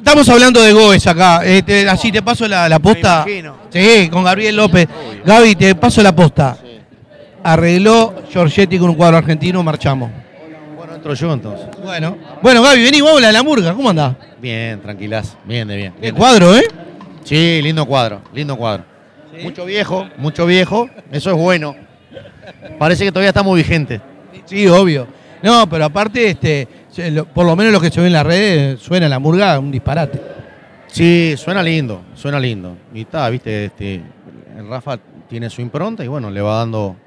Estamos hablando de Goes acá. Así te paso la posta. Sí, con Gabriel López. Gaby, te paso la posta. Sí. Arregló Giorgetti con un cuadro argentino, marchamos. Bueno, entro yo entonces. Bueno, Gaby, vení, vamos a la murga. ¿Cómo andás? Bien, tranquilas. Bien, de bien. Qué cuadro, ¿eh? Sí, lindo cuadro, lindo cuadro. ¿Sí? Mucho viejo. Eso es bueno. Parece que todavía estamos vigentes. Sí, obvio. No, pero aparte, por lo menos lo que se ve en las redes, suena la murga un disparate. Sí, suena lindo, suena lindo. Y está, viste, el Rafa tiene su impronta y bueno, le va dando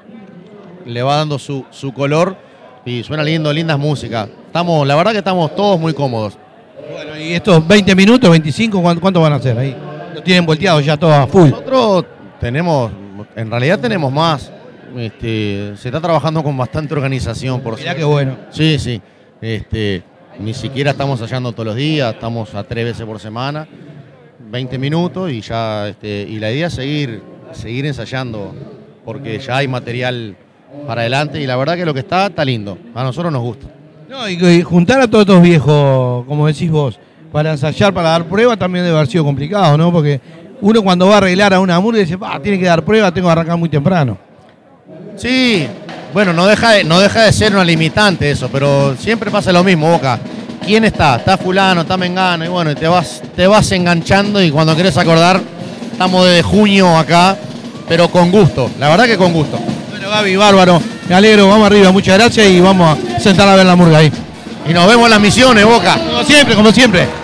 su color y suena lindo, lindas músicas. La verdad que estamos todos muy cómodos. Bueno, y estos 20 minutos, 25, ¿cuánto van a hacer ahí? Lo tienen volteado ya todo a full. Nosotros en realidad tenemos más. Se está trabajando con bastante organización. Mirá qué bueno. Sí, sí. Ni siquiera estamos ensayando todos los días, estamos a 3 veces por semana, 20 minutos y ya, y la idea es seguir ensayando porque ya hay material para adelante y la verdad que lo que está lindo, a nosotros nos gusta. No, y juntar a todos estos viejos, como decís vos, para ensayar, para dar prueba también debe haber sido complicado, ¿no? Porque uno cuando va a arreglar a una murga dice, tiene que dar prueba, tengo que arrancar muy temprano. Sí, bueno, no deja de ser una limitante eso, pero siempre pasa lo mismo, Boca. ¿Quién está? Está fulano, está mengano, y bueno, te vas enganchando y cuando querés acordar, estamos desde junio acá, pero con gusto, la verdad que con gusto. Bueno, Gaby, bárbaro, me alegro, vamos arriba, muchas gracias y vamos a sentar a ver la murga ahí. Y nos vemos en las misiones, Boca. Como siempre, como siempre.